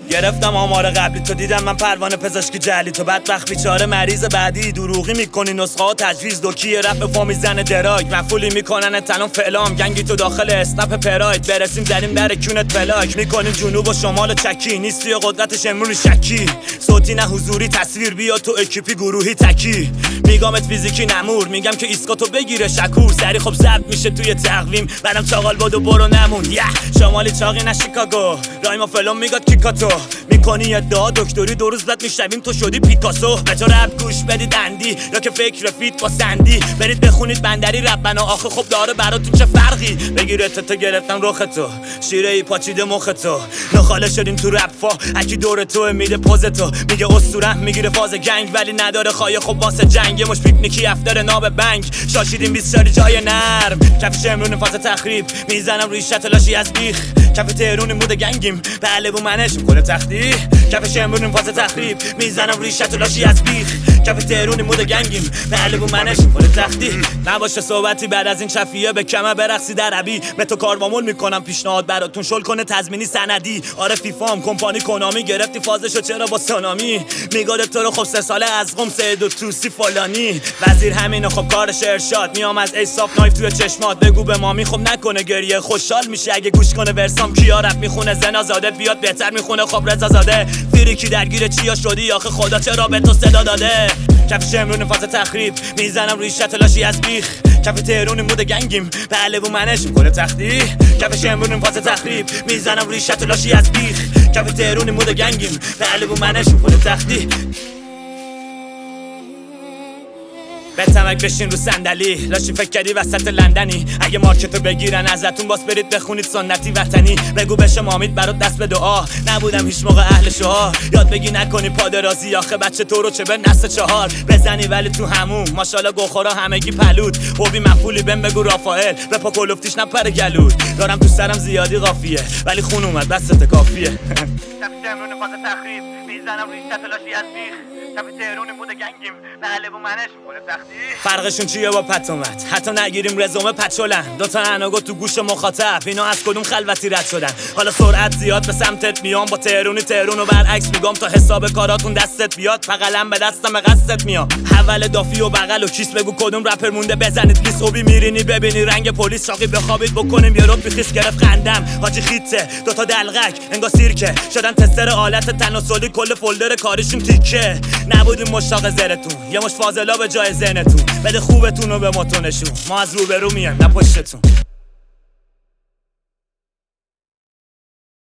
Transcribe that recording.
گرفتم آمار قبلی تو، دیدم من پروانه پزشکی جعلی تو، بدبخت بیچاره مریض بعدی، دروغی میکنی نسخه ها تجویز، دوکیه رپ فا میزنه دراگ، مفولی میکنن تنم فلام، گنگی تو داخل اسنپ پراید، برسیم زدیم در کونت پلاک، میکنیم جنوب و شمال و چکی، نیستی و قدرتش امرونی شکی، صوتی نه حضوری، تصویر بیا تو اکیپی گروهی تکی، میگامت فیزیکی نمور، میگم که ایسکاتو بگیره شکور، سری خب ضبط میشه توی تقویم، بعدم چاقال بادو برو نمون، شمالی چاقی نه شیکاگو، رایما فلان میگاد کیکاتو، میکنی ادعا دکتری دو روز بعد میشنویم تو شدی پیکاسو، به تو رپ گوش بدید اندی یا که فکر فیت با سندی، برید بخونید بندری رپ بنا، آخه خب داره براتون چه فرقی، بگیره تو گرفتم رخ تو، شیره ای پاچیده مخ تو، نخاله شدیم تو رپ فا، اکی دور تو میده پوز تو، میگه اسطوره میگیره فاز گنگ ولی نداره خایه، خب واسه جنگ مش پیکنیکی افتر ناب بنگ، شاشیدیم 20 شاری جای نرم، کف شمرون فاز تخریب، میزنم روی شت لاشی از بیخ، کف تهرون مود گنگیم بله بو منش میکنه تختی، کف شمرون فاز تخریب، میزنم روی شت لاشی از بیخ، کف تهرون مود گنگیم بله بو منش میکنه تختی، نباشه صحبتی بعد از این چفیه به کمه برقصی در عبی، به تو کاروامون میکنم پیشنهاد براتون شل کنه تضمینی سندی، آره فیفام کمپانی کنامی، گرفتی فازشو چرا با سونامی، میگاد تو رو خب 3 ساله از قم سید و توسی فلانی، وزیر همینو خب کارش ارشاد، میام از ایساف نایف توی چشمات، بگو به مامی خب نکنه گریه، خوشحال میشه اگه گوش کنه ورسام، کیا رپ میخونه زنازاده، بیاد بهتر میخونه خب رضا زاده، فریکی درگیر چیا شدی آخه خدا چرا به تو صدا داده، کف شمرون فاز تخریب، میزنم روی شت لاشی از بیخ، کف تهرون مود گنگیم بله بو منش میکنه تختی، کف شمرون فاز تخریب، میزنم روی شت لاشی از بیخ، کف تهرون مود گنگیم بله بو منش میکنه تختی، به تمک بشین رو صندلی، لاشی فکر کردی وسط لندنی، اگه مارکتو بگیرن ازتون باز برید بخونید سنتی وطنی، بگو بشه مامید برات دست به دعا، نبودم هیچ موقع اهل شعار، یاد بگی نکنی پادرازی، آخه بچه تو رو چه به نسل 4 بزنی ولی تو همون، ماشاءالله گوخورا همگی پلود، خوبی مفولی بهم بگو رافائل، به پا کلفتیش نپره گلود، دارم تو سرم زیادی قافیه ولی خون اومد بسته کافیه، کف شمرون فاز تخریب، میزنم روی شت لاشی از بیخ، کف تهرون مود گنگیم بله بو منش میکنه تختی، فرقشون چیه با پتومت، حتی نگیریم رزومه پچولن، دوتا اناگو تو گوش مخاطب، اینا از کدوم خلوتی رد شدن، حالا سرعت زیاد به سمتت میام، با تهرون و برعکس میگم تا حساب کاراتون دستت بیاد، بغلم به دستم به قصدت میام، حول دافی و بغل و کیس، بگو کدوم رپر مونده بزنید لیست، اوبی میرینی ببینی رنگ پلیس، شاقی بخوابید بکنیم یه رب بخیس، گرفت خندم حاجی خیته، دوتا دلغک انگار سیرکه، شدن تستر آلت تناسلی، کل فولدر کاریشون تیکه، نبودیم مشتاق زرتون، یه مش فاضلا به جای ذهنتون، بده خوبتون رو به ما تو نشون، ما از روبرو میایم نه پشتتون.